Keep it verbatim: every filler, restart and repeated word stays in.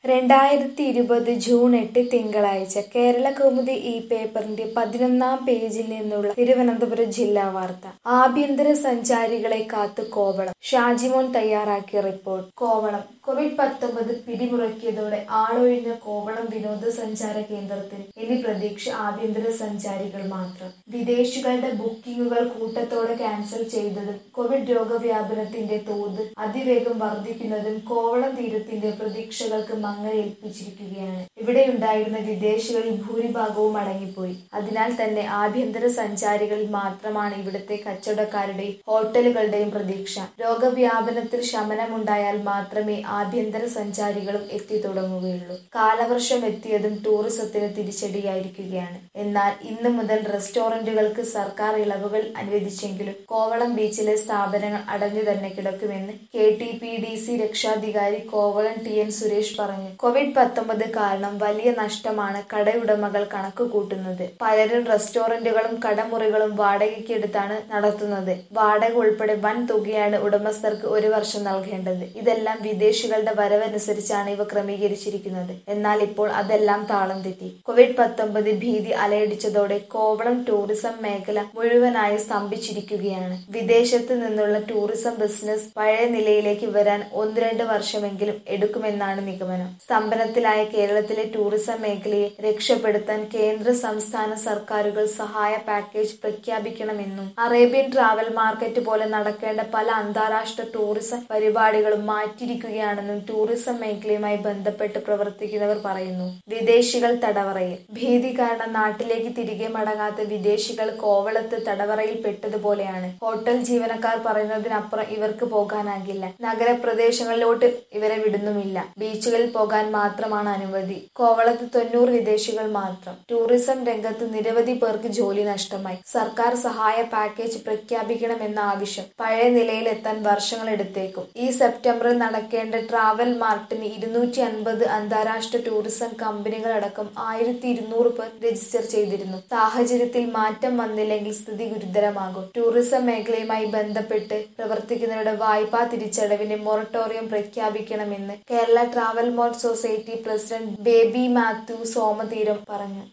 രണ്ടായിരത്തി ഇരുപത് ജൂൺ എട്ട് തിങ്കളാഴ്ച കേരളകൗമുദി ഈ പേപ്പറിന്റെ പതിനൊന്നാം പേജിൽ നിന്നുള്ള തിരുവനന്തപുരം ജില്ലാ വാർത്ത. ആഭ്യന്തര സഞ്ചാരികളെ കാത്ത് കോവളം. ഷാജിമോൻ തയ്യാറാക്കിയ റിപ്പോർട്ട്. കോവളം. കോവിഡ് പത്തൊമ്പത് പിടിമുറുക്കിയതോടെ ആളൊഴിഞ്ഞ കോവളം വിനോദസഞ്ചാര കേന്ദ്രത്തിൽ ഇനി പ്രതീക്ഷ ആഭ്യന്തര സഞ്ചാരികൾ മാത്രം. വിദേശികളുടെ ബുക്കിംഗുകൾ കൂട്ടത്തോടെ ക്യാൻസൽ ചെയ്തതും കോവിഡ് രോഗവ്യാപനത്തിന്റെ തോത് അതിവേഗം വർദ്ധിക്കുന്നതും കോവളം തീരത്തിന്റെ പ്രതീക്ഷകൾക്ക് മങ്ങലേൽപ്പിച്ചിരിക്കുകയാണ്. ഇവിടെയുണ്ടായിരുന്ന വിദേശികളിൽ ഭൂരിഭാഗവും മടങ്ങിപ്പോയി. അതിനാൽ തന്നെ ആഭ്യന്തര സഞ്ചാരികളിൽ മാത്രമാണ് ഇവിടുത്തെ കച്ചവടക്കാരുടെയും ഹോട്ടലുകളുടെയും പ്രതീക്ഷ. രോഗവ്യാപനത്തിൽ ശമനമുണ്ടായാൽ മാത്രമേ ആഭ്യന്തര സഞ്ചാരികളും എത്തിത്തുടങ്ങുകയുള്ളൂ. കാലവർഷം എത്തിയതും ടൂറിസത്തിന് തിരിച്ചടിയായിരിക്കുകയാണ്. എന്നാൽ ഇന്നു മുതൽ റെസ്റ്റോറന്റുകൾക്ക് സർക്കാർ ഇളവുകൾ അനുവദിച്ചെങ്കിലും കോവളം ബീച്ചിലെ സ്ഥാപനങ്ങൾ അടഞ്ഞു തന്നെ കിടക്കുമെന്ന് K T P D C രക്ഷാധികാരി കോവളം ടി എൻ സുരേഷ് പറഞ്ഞു. കോവിഡ് പത്തൊമ്പത് കാരണം വലിയ നഷ്ടമാണ് കടയുടമകൾ കണക്കുകൂട്ടുന്നത്. പലരും റെസ്റ്റോറന്റുകളും കടമുറികളും വാടകയ്ക്കെടുത്താണ് നടത്തുന്നത്. വാടക ഉൾപ്പെടെ വൻ തുകയാണ് ഉടമസ്ഥർക്ക് ഒരു വർഷം നൽകേണ്ടത്. ഇതെല്ലാം വിദേശികളുടെ വരവനുസരിച്ചാണ് ഇവ ക്രമീകരിച്ചിരിക്കുന്നത്. എന്നാൽ ഇപ്പോൾ അതെല്ലാം താളം തെറ്റി. കോവിഡ് പത്തൊമ്പത് ഭീതി അലയടിച്ചതോടെ കോവളം ടൂറിസം മേഖല മുഴുവനായി സ്തംഭിച്ചിരിക്കുകയാണ്. വിദേശത്ത് നിന്നുള്ള ടൂറിസം ബിസിനസ് പഴയ നിലയിലേക്ക് വരാൻ ഒന്ന് രണ്ട് വർഷമെങ്കിലും എടുക്കുമെന്നാണ് നിഗമനം. സ്തംഭനത്തിലായ കേരളത്തിലെ ടൂറിസം മേഖലയെ രക്ഷപ്പെടുത്താൻ കേന്ദ്ര സംസ്ഥാന സർക്കാരുകൾ സഹായ പാക്കേജ് പ്രഖ്യാപിക്കണമെന്നും അറേബ്യൻ ട്രാവൽ മാർക്കറ്റ് പോലെ നടക്കേണ്ട പല അന്താരാഷ്ട്ര ടൂറിസം പരിപാടികളും മാറ്റിയിരിക്കുകയാണെന്നും ടൂറിസം മേഖലയുമായി ബന്ധപ്പെട്ട് പ്രവർത്തിക്കുന്നവർ പറയുന്നു. വിദേശികൾ തടവറയിൽ. ഭീതി കാരണം നാട്ടിലേക്ക് തിരികെ മടങ്ങാത്ത വിദേശികൾ കോവളത്ത് തടവറയിൽ പെട്ടതുപോലെയാണ്. ഹോട്ടൽ ജീവനക്കാർ പറയുന്നതിനപ്പുറം ഇവർക്ക് പോകാനാകില്ല. നഗരപ്രദേശങ്ങളിലോട്ട് ഇവരെ വിടുന്നുമില്ല. ബീച്ചുകളിൽ പോകാൻ മാത്രമാണ് അനുമതി. കോവളത്ത് തൊണ്ണൂറ് വിദേശികൾ മാത്രം. ടൂറിസം രംഗത്ത് നിരവധി പേർക്ക് ജോലി നഷ്ടമായി. സർക്കാർ സഹായ പാക്കേജ് പ്രഖ്യാപിക്കണമെന്ന ആവശ്യം പഴയ നിലയിലെത്താൻ വർഷങ്ങളെടുത്തേക്കും. ഈ സെപ്റ്റംബറിൽ നടക്കേണ്ട ട്രാവൽ മാർട്ടിന് ഇരുന്നൂറ്റി അൻപത് അന്താരാഷ്ട്ര ടൂറിസം കമ്പനികളടക്കം ആയിരത്തി ഇരുന്നൂറ് പേർ രജിസ്റ്റർ ചെയ്തിരുന്നു. സാഹചര്യത്തിൽ മാറ്റം വന്നില്ലെങ്കിൽ സ്ഥിതി ഗുരുതരമാകും. ടൂറിസം മേഖലയുമായി ബന്ധപ്പെട്ട് പ്രവർത്തിക്കുന്നവരുടെ വായ്പാ തിരിച്ചടവിന് മൊറട്ടോറിയം പ്രഖ്യാപിക്കണമെന്ന് Kerala travel mart society president Baby Mathew Somatheeram പറഞ്ഞു.